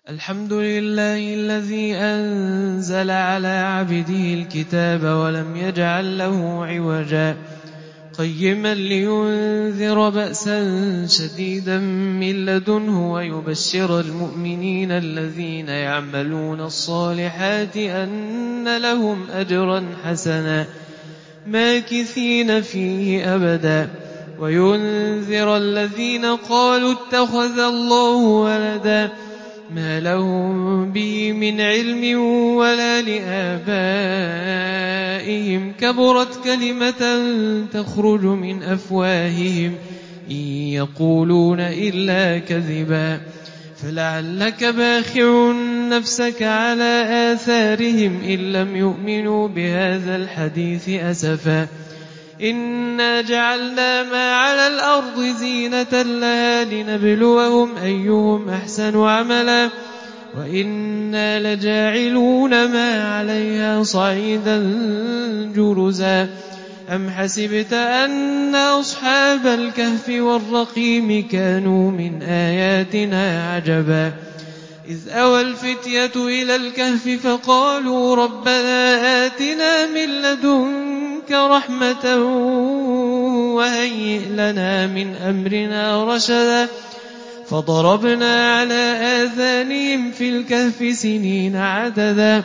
الحمد لله الذي أنزل على عبده الكتاب ولم يجعل له عوجا قيما لينذر بأسا شديدا من لدنه ويبشر المؤمنين الذين يعملون الصالحات أن لهم أجرا حسنا ماكثين فيه أبدا وينذر الذين قالوا اتخذ الله ولدا ما لهم به من علم ولا لآبائهم كبرت كلمة تخرج من أفواههم إن يقولون إلا كذبا فلعلك باخع نفسك على آثارهم إن لم يؤمنوا بهذا الحديث أسفا إنا جعلنا ما على الأرض زينة لها لنبلوهم أيهم أحسن عملا وإنا لجاعلون ما عليها صعيدا جرزا أم حسبت أن أصحاب الكهف والرقيم كانوا من آياتنا عجبا إذ أوى الفتية إلى الكهف فقالوا ربنا آتنا من لدنك رحمة وهيئ لنا من أمرنا رشدا فضربنا على آذانهم في الكهف سنين عددا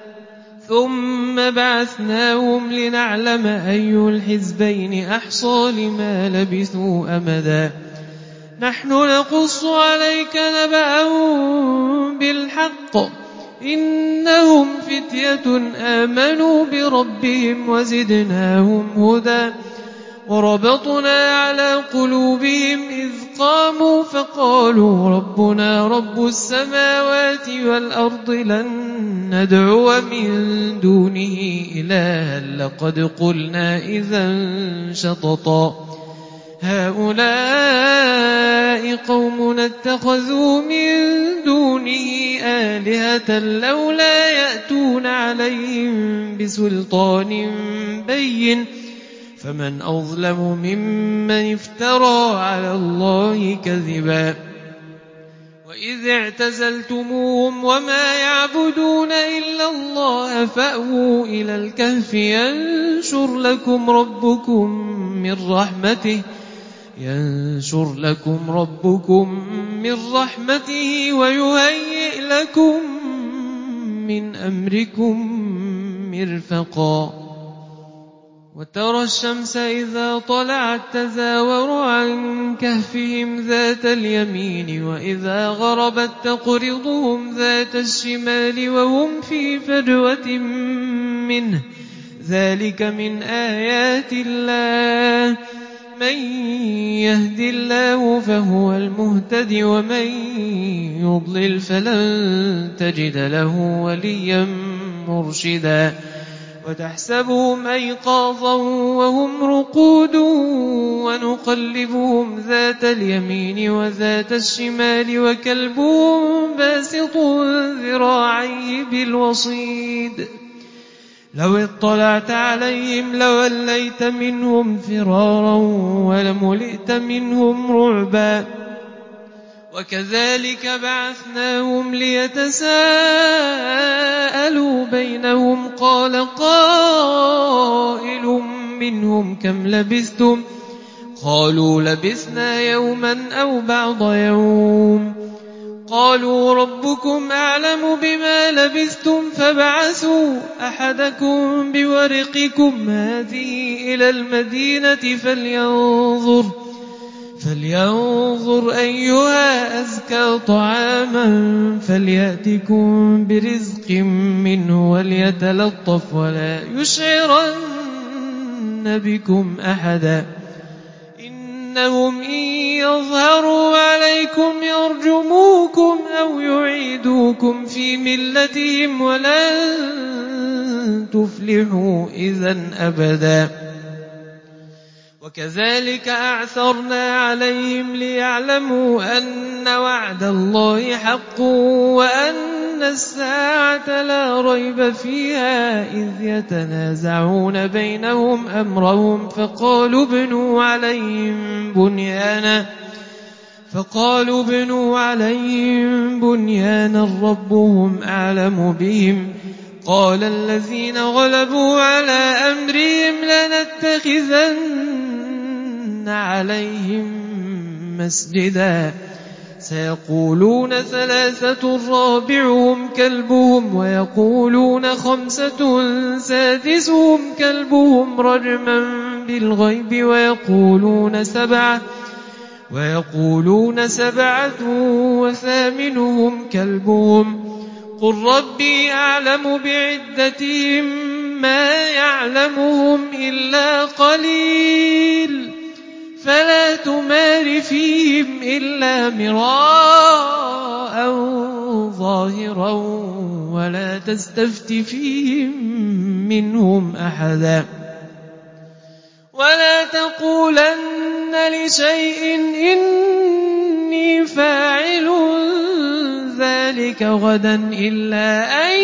ثم بعثناهم لنعلم أي الحزبين أحصى لما لبثوا أمدا نحن نقص عليك نبأهم بالحق إنهم فتية آمنوا بربهم وزدناهم هدى وربطنا على قلوبهم إذ قاموا فقالوا ربنا رب السماوات والأرض لن ندعو من دونه إلها لقد قلنا إذا شططا هؤلاء قومنا اتخذوا من دونه آلهة لولا يأتون عليهم بسلطان بين فمن أظلم ممن افترى على الله كذبا وإذ اعتزلتموهم وما يعبدون إلا الله فأووا إلى الكهف ينشر لكم ربكم من رحمته ويهيئ لكم من أمركم مرفقا وترى الشمس إذا طلعت تزاور عن كهفهم ذات اليمين وإذا غربت تقرضهم ذات الشمال وهم في فجوة منه ذلك من آيات الله من يهد الله فهو المهتد ومن يضلل فلن تجد له وليا مرشدا وتحسبهم أيقاظا وهم رقود ونقلبهم ذات اليمين وذات الشمال وكلبهم باسط ذراعيه بالوصيد لو اطلعت عليهم لوليت منهم فرارا ولملئت منهم رعبا وكذلك بعثناهم ليتساءلوا بينهم قال قائل منهم كم لبثتم قالوا لبثنا يوما أو بعض يوم قالوا ربكم أعلم بما لبثتم فابعثوا أحدكم بورقكم هذه إلى المدينة فلينظر أيها أزكى طعاما فليأتكم برزق منه وليتلطف ولا يشعرن بكم أحدا إنهم إن يظهروا عليكم يرجموكم أو يعيدوكم في ملتهم ولن تفلحوا إذن أبدا وكذلك أعثرنا عليهم ليعلموا أن وعد الله حق وأن الساعة لا ريب فيها إذ يتنازعون بينهم أمرهم فقالوا ابنوا عليهم فقالوا ابنوا عليهم بنيانا ربهم أعلم بهم قال الذين غلبوا على أمرهم لنتخذن عليهم مسجدا سيقولون ثلاثة رابعهم كلبهم ويقولون خمسة سادسهم كلبهم رجما بالغيب ويقولون سبعة وثامنهم كلبهم قل ربي أعلم بعدتهم ما يعلمهم إلا قليل فلا تمار فيهم إلا مراء ظاهرا ولا تستفت فيهم منهم أحدا ولا تقولن لشيء إني فاعل ذلك غدا إلا أن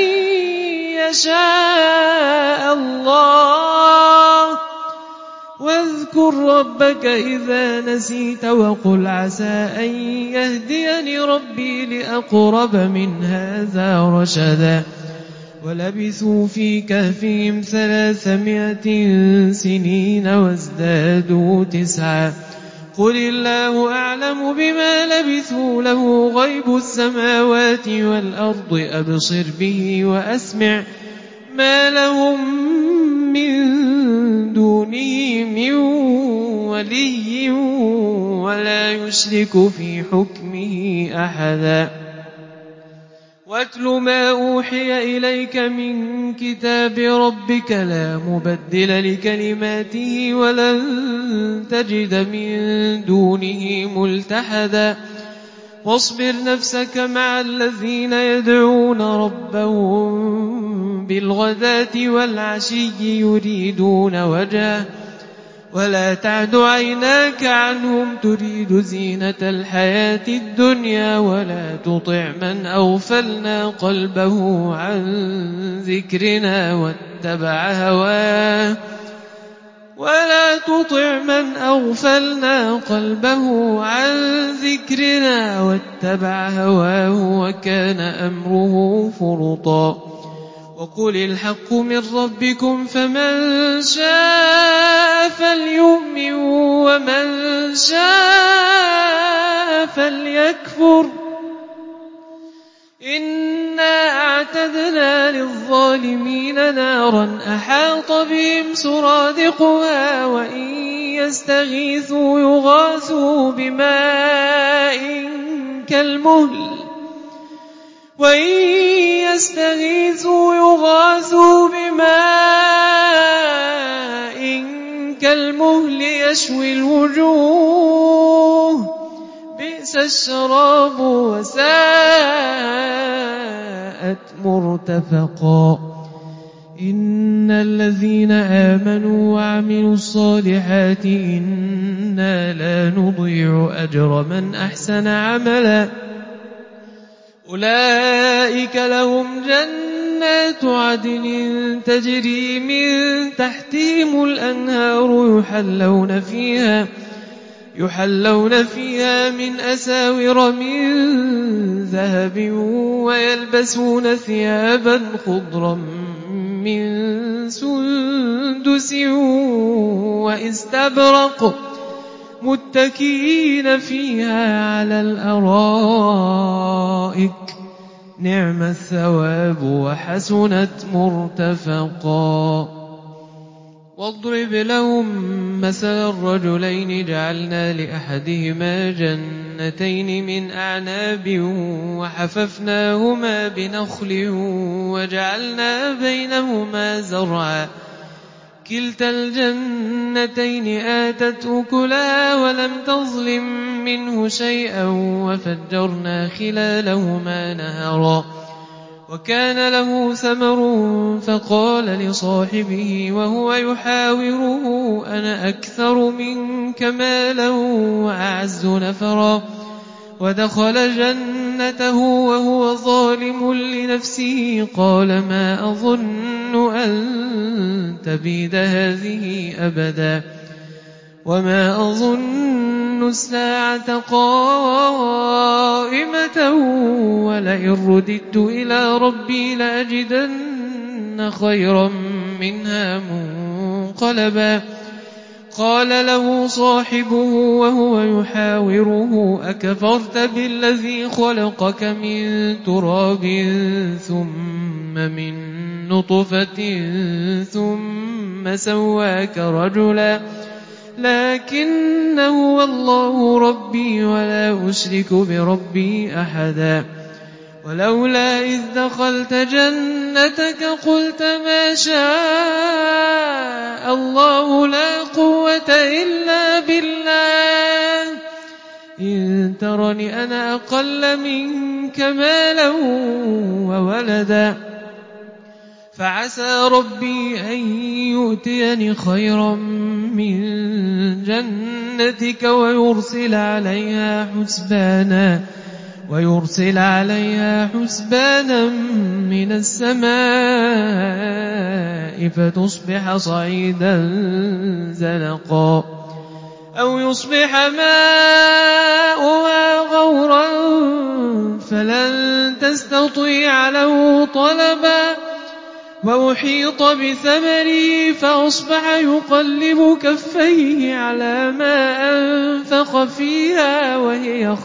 يشاء الله واذكر ربك إذا نسيت وقل عسى أن يهديني ربي لأقرب من هذا رشدا ولبثوا في كهفهم 300 سنين وازدادوا 9 قل الله أعلم بما لبثوا له غيب السماوات والأرض أبصر به وأسمع ما لهم من دونه من ولي ولا يشرك في حكمه أحدا واتل ما أوحي إليك من كتاب ربك لا مبدل لكلماته ولن تجد من دونه ملتحدا واصبر نفسك مع الذين يدعون ربهم بالغداة والعشي يريدون وجهه ولا تعد عيناك عنهم تريد زينة الحياة الدنيا ولا تطع من أغفلنا قلبه عن ذكرنا واتبع هواه وكان أمره فرطا وقل الحق من ربكم فمن شاء فليؤمن ومن شاء فليكفر إنا أعتدنا للظالمين نارا أحاط بهم سرادقها وإن يستغيثوا يغاثوا بماء كالمهل يشوي الوجوه بئس الشراب وساءت مرتفقا إن الذين آمنوا وعملوا الصالحات إنا لا نضيع أجر من أحسن عملا أولئك لهم جنات عدن تجري من تحتهم الأنهار يحلون فيها من أساور من ذهب ويلبسون ثيابا خضرا من سندس واستبرق متكئين فيها على الأرائك نعم الثواب وحسنت مرتفقا واضرب لهم مثل الرجلين جعلنا لأحدهما جنتين من أعناب وحففناهما بنخل وجعلنا بينهما زرعا كلتا الجنتين آتت أكلها ولم تظلم منه شيئا وفجرنا خلالهما نهرا وكان له ثمر فقال لصاحبه وهو يحاوره أنا أكثر منك مالا وأعز نفرا ودخل جنته وهو ظالم لنفسه قال ما أظن أن تبيد هذه أبدا وما أظن الساعة قائمة ولئن رددت إلى ربي لأجدن خيرا منها منقلبا قال له صاحبه وهو يحاوره أكفرت بالذي خلقك من تراب ثم من نطفة ثم سواك رجلا لكن هو الله ربي ولا أشرك بربي أحدا ولولا إذ دخلت جنتك قلت ما شاء الله لا قوة إلا بالله إن ترني أنا أقل منك مالا وولدا فعسى ربي أن يؤتيني خيرا من جنتك ويرسل عليها حسبانا من السماء فتصبح صعيدا زلقا أو يصبح ماؤها غورا فلن تستطيع له طلبا وأحيط بثمره فأصبح يقلب كفيه على ما أنفق فيها وهي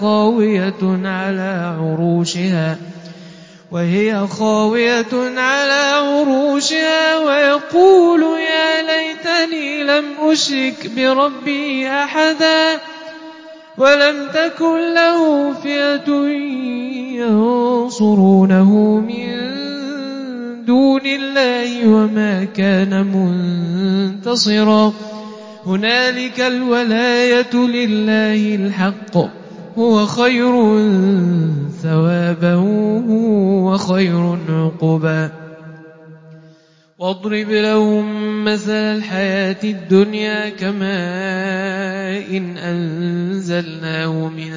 خاوية على عروشها ويقول يا ليتني لم أشرك بربي أحدا ولم تكن له فئة ينصرونه من دون الله وما كان منتصرا هنالك الولاية لله الحق هو خير ثوابا وخير عقبا واضرب لهم مثل الحياة الدنيا كماء إن أنزلناه من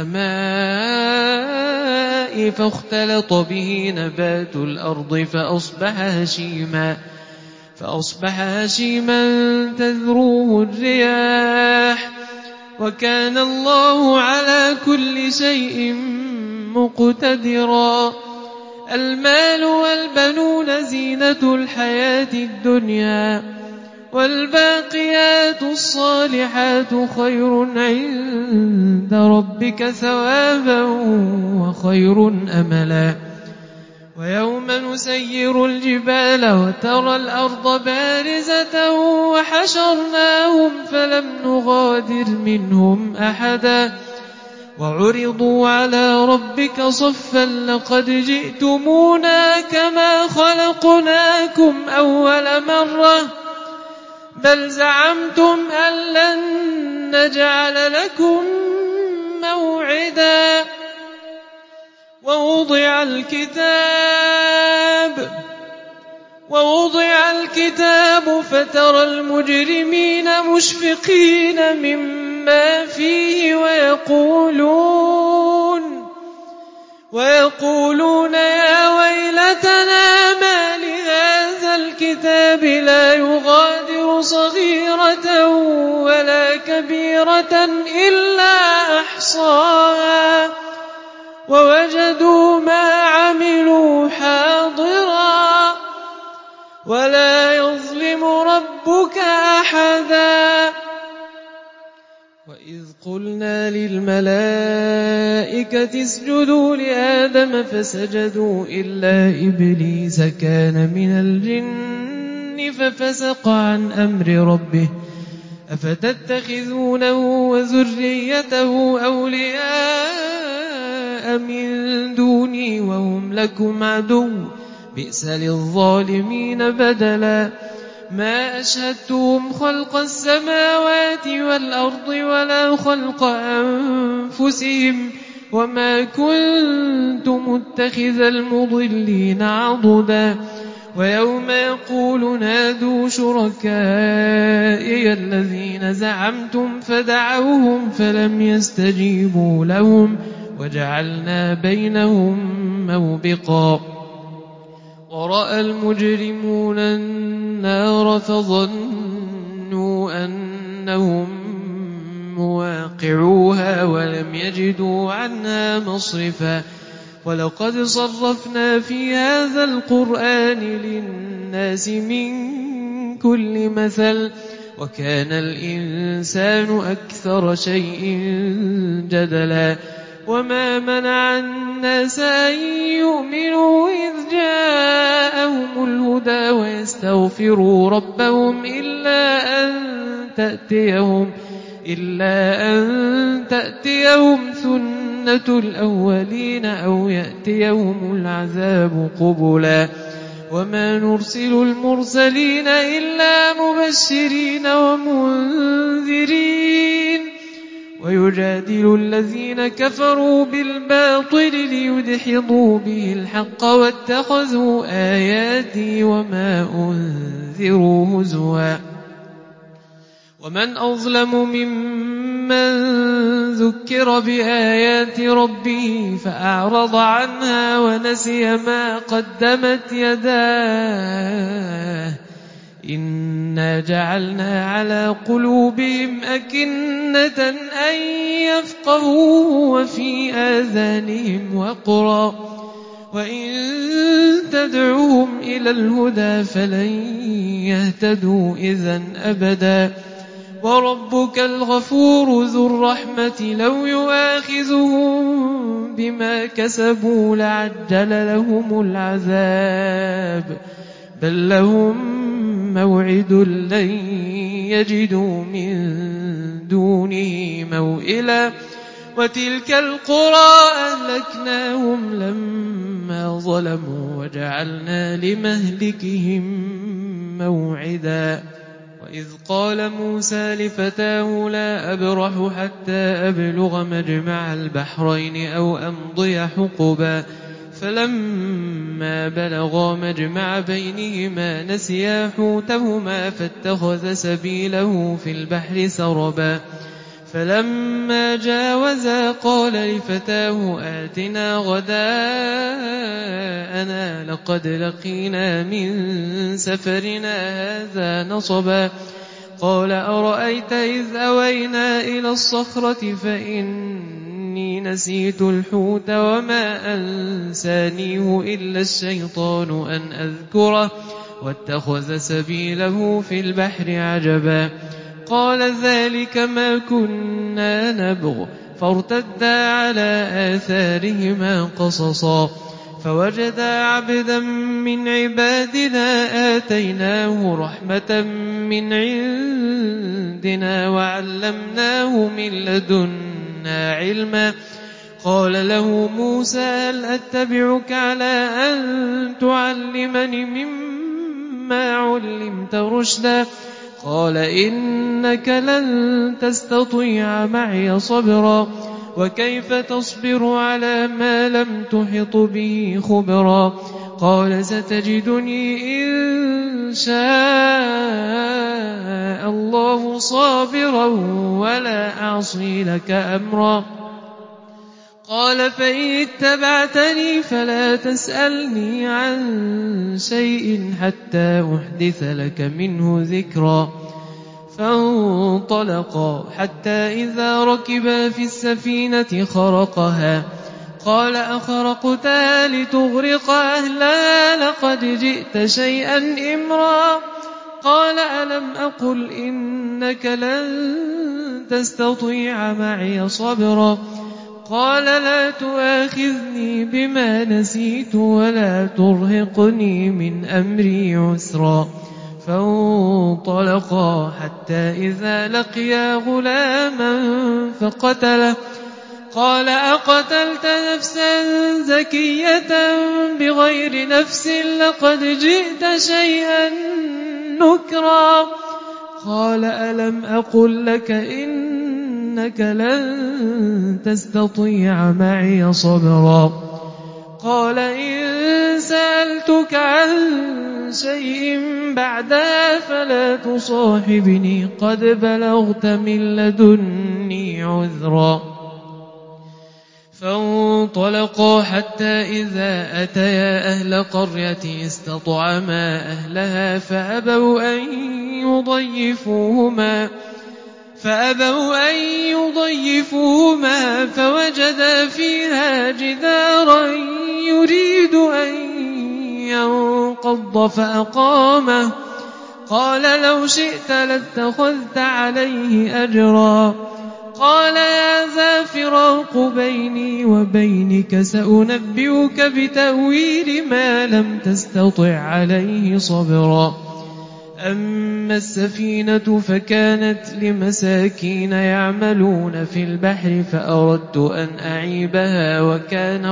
السماء فاختلط به نبات الأرض فأصبح هشيما تذروه الرياح وكان الله على كل شيء مقتدرا المال والبنون زينة الحياة الدنيا والباقيات الصالحات خير عند ربك ثوابا وخير أملا ويوم نسير الجبال وترى الأرض بارزة وحشرناهم فلم نغادر منهم أحدا وعرضوا على ربك صفا لقد جئتمونا كما خلقناكم أول مرة بل زعمتم أن لن نجعل لكم موعدا ووضع الكتاب فترى المجرمين مشفقين مما فيه ويقولون يا ويلتنا ما لهذا الكتاب لا يغادر صغيرة ولا كبيرة إلا أحصاها ووجدوا ما عملوا حاضرا ولا يظلم ربك أحدا وإذ قلنا للملائكة اسجدوا لآدم فسجدوا إلا إبليس كان من الجن ففسق عن أمر ربه أفتتخذونه وذريته أولياء من دوني وهم لكم عدو بئس للظالمين بدلا ما أشهدتهم خلق السماوات والأرض ولا خلق أنفسهم وما كنت متخذ المضلين عضدا ويوم يقول نادوا شركائي الذين زعمتم فدعوهم فلم يستجيبوا لهم وجعلنا بينهم موبقا ورأى المجرمون النار فظنوا أنهم مواقعوها ولم يجدوا عنها مصرفا ولقد صرفنا في هذا القرآن للناس من كل مثل وكان الإنسان أكثر شيء جدلا وما منع الناس أن يؤمنوا إذ جاءهم الهدى ويستغفروا ربهم إلا أن تأتيهم سنة الأولين أو يأتيهم العذاب قبلا وما نرسل المرسلين إلا مبشرين ومنذرين ويجادل الذين كفروا بالباطل ليدحضوا به الحق واتخذوا آياتي وما أنذروا هزوا ومن أظلم ممن ذكر بآيات ربه فأعرض عنها ونسي ما قدمت يداه إنا جعلنا على قلوبهم أكنة أن يفقهوه وفي آذانهم وقرا وإن تدعوهم إلى الهدى فلن يهتدوا إذا أبدا وربك الغفور ذو الرحمة لو يؤاخذهم بما كسبوا لعجل لهم العذاب بل لهم موعد لن يجدوا من دونه موئلا وتلك القرى أهلكناهم لما ظلموا وجعلنا لمهلكهم موعدا وإذ قال موسى لفتاه لا أبرح حتى أبلغ مجمع البحرين أو أمضي حقبا فلما بلغا مجمع بينهما نسيا حوتهما فاتخذ سبيله في البحر سربا فلما جاوزا قال لفتاه آتنا غداءنا لقد لقينا من سفرنا هذا نصبا قال أرأيت إذ أوينا إلى الصخرة فإني نسيت الحوت وما أنسانيه إلا الشيطان أن أذكره واتخذ سبيله في البحر عجبا قال ذلك ما كنا نبغ فارتدا على آثارهما قصصا فوجدا عبدا من عبادنا آتيناه رحمة من عندنا وعلمناه من لدنا علما قال له موسى هل أتبعك على أن تعلمني مما علمت رشدا قال إنك لن تستطيع معي صبرا وكيف تصبر على ما لم تحط به خبرا قال ستجدني إن شاء الله صابرا ولا أعصي لك أمرا قال فإن اتبعتني فلا تسألني عن شيء حتى أحدث لك منه ذكرا فانطلقا حتى إذا ركبا في السفينة خرقها قال أخرقتها لتغرق أهلها لقد جئت شيئا إمرا قال ألم أقل إنك لن تستطيع معي صبرا قال لا تؤاخذني بما نسيت ولا ترهقني من أمري عسرا فانطلقا حتى إذا لقيا غلاما فقتله قال أقتلت نفسا زكية بغير نفس لقد جئت شيئا نكرا قال ألم أقل لك إنك لن تستطيع معي صبرا قال إن سألتك عن شيء بعدها فلا تصاحبني قد بلغت من لدني عذرا فانطلقا حتى إذا أتيا أهل قرية استطعما أهلها فأبوا أن فأبوا أن يضيفوهما فوجدا فيها جدارا يريد أن ينقض فأقامه قال لو شئت لاتخذت عليه أجرا قال يا ذا فراق بيني وبينك سأنبئك بتأويل ما لم تستطع عليه صبرا أما السفينة فكانت لمساكين يعملون في البحر فأردت أن أعيبها وكان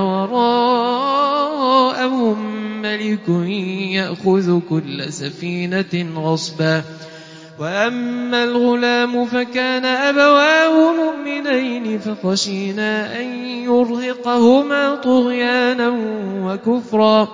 وراءهم ملك يأخذ كل سفينة غصبا وأما الغلام فكان أبواه مؤمنين فخشينا أن يرهقهما طغيانا وكفرا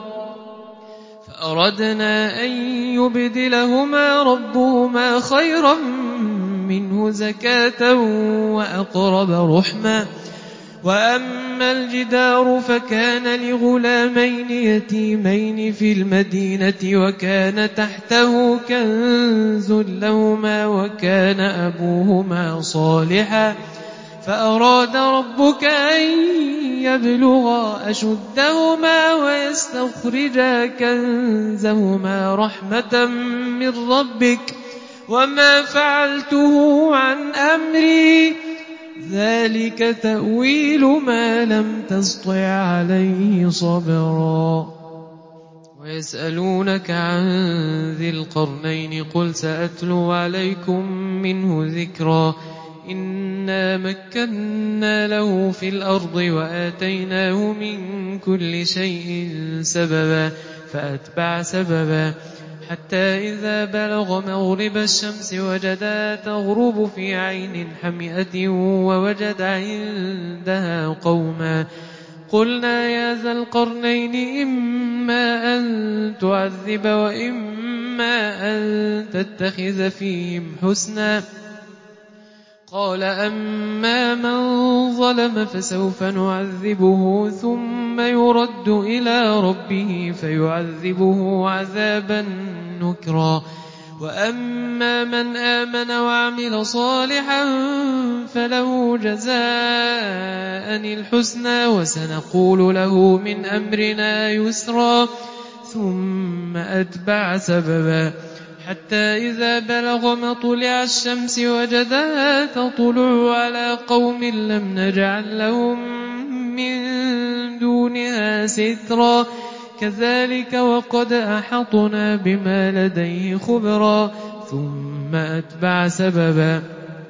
فأردنا أن يبدلهما ربهما خيرا منه زكاة وأقرب رحما وأما الجدار فكان لغلامين يتيمين في المدينة وكان تحته كنز لهما وكان أبوهما صالحا فأراد ربك أن يبلغا أشدهما ويستخرجا كنزهما رحمة من ربك وما فعلته عن أمري ذلك تأويل ما لم تسطع عليه صبرا ويسألونك عن ذي القرنين قل سأتلو عليكم منه ذكرا إنا مكنا له في الأرض وآتيناه من كل شيء سببا فأتبع سببا حتى إذا بلغ مغرب الشمس وجدها تغرب في عين حمئة ووجد عندها قوما قلنا يا ذا القرنين إما أن تعذب وإما أن تتخذ فيهم حسنا قال أما من ظلم فسوف نعذبه ثم يرد إلى ربه فيعذبه عذابا نكرا وأما من آمن وعمل صالحا فله جزاء الحسنى وسنقول له من أمرنا يسرا ثم أتبع سببا حتى إذا بلغ مطلع الشمس وجدها تطلع على قوم لم نجعل لهم من دونها سترا كذلك وقد أحطنا بما لديه خبرا ثم أتبع سببا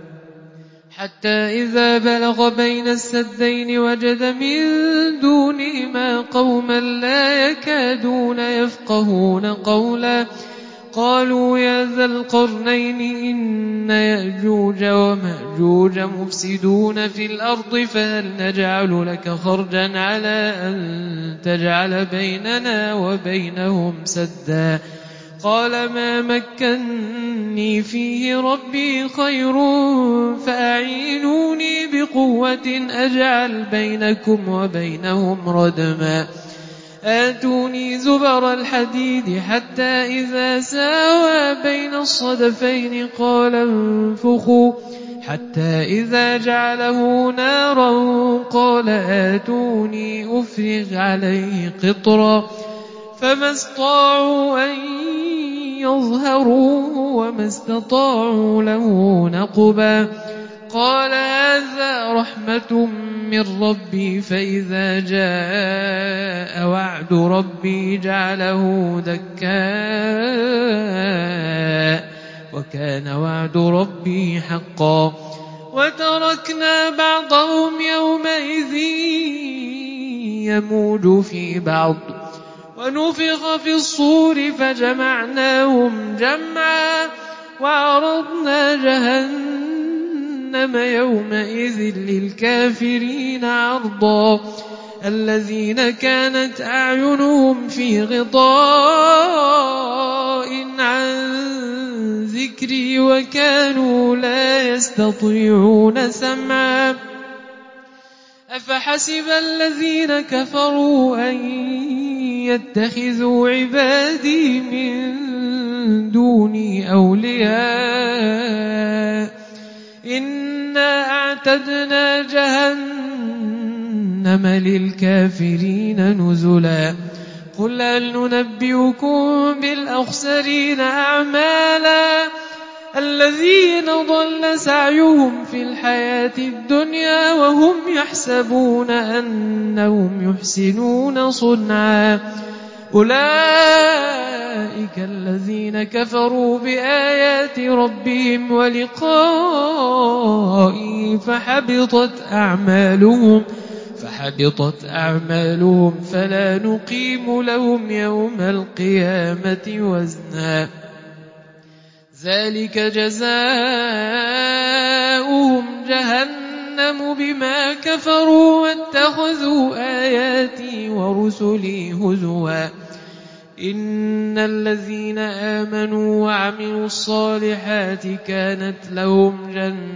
حتى إذا بلغ بين السدين وجد من دونهما قوما لا يكادون يفقهون قولا قالوا يا ذا القرنين إن يأجوج ومأجوج مفسدون في الأرض فهل نجعل لك خرجا على أن تجعل بيننا وبينهم سدا قال ما مكني فيه ربي خير فأعينوني بقوة أجعل بينكم وبينهم ردما آتوني زبر الحديد حتى إذا ساوى بين الصدفين قال انفخوا حتى إذا جعله نارا قال آتوني أفرغ عليه قطرا فما استطاعوا أن يظهروه وما استطاعوا له نقبا قال هذا رحمة من ربي فإذا جاء وعد ربي جعله دكاء وكان وعد ربي حقا وتركنا بعضهم يومئذ يموج في بعض ونفخ في الصور فجمعناهم جمعا وعرضنا جهنم يومئذ للكافرين عرضا الذين كانت أعينهم في غطاء عن ذكري وكانوا لا يستطيعون سمعا أفحسب الذين كفروا أن يتخذوا عبادي من دوني أولياء إنا أعتدنا جهنم للكافرين نزلا قل هل ننبئكم بالأخسرين أعمالا الذين ضل سعيهم في الحياة الدنيا وهم يحسبون أنهم يحسنون صنعا أولئك الذين كفروا بآيات ربهم ولقائه فحبطت أعمالهم فلا نقيم لهم يوم القيامة وزنا ذلك جزاؤهم جهنم بما كفروا واتخذوا آياتي ورسلي هزوا إن الذين آمنوا وعملوا الصالحات كانت لهم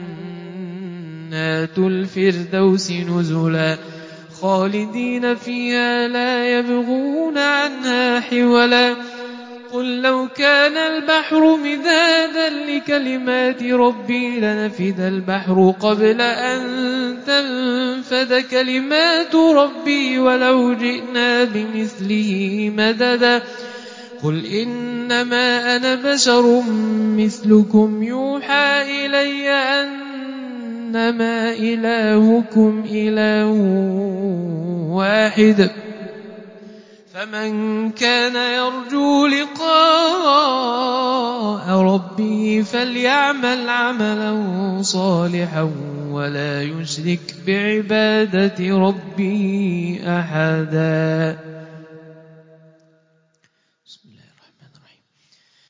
جنات الفردوس نزلا خالدين فيها لا يبغون عنها حولا قل لو كان البحر مدادا لكلمات ربي لنفد البحر قبل أن تنفد كلمات ربي ولو جئنا بمثله مددا قل إنما أنا بشر مثلكم يوحى إلي أنما إلهكم إله واحد فمن كان يرجو لقاء ربه فليعمل عملا صالحا ولا يشرك بعبادة ربه أحدا